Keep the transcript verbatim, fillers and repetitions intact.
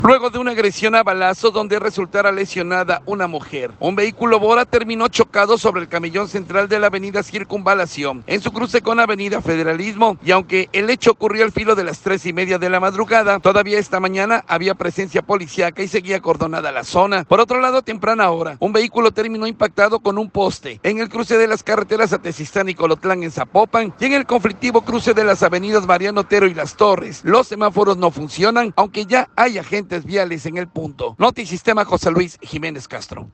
Luego de una agresión a balazos donde resultara lesionada una mujer, un vehículo Bora terminó chocado sobre el camellón central de la avenida Circunvalación, en su cruce con avenida Federalismo, y aunque el hecho ocurrió al filo de las tres y media de la madrugada, todavía esta mañana había presencia policíaca y seguía acordonada la zona. Por otro lado, temprana hora, un vehículo terminó impactado con un poste en el cruce de las carreteras Atezistán y Colotlán en Zapopan, y en el conflictivo cruce de las avenidas Mariano Otero y Las Torres. Los semáforos no funcionan, aunque ya hay agentes viales en el punto. Notisistema, José Luis Jiménez Castro.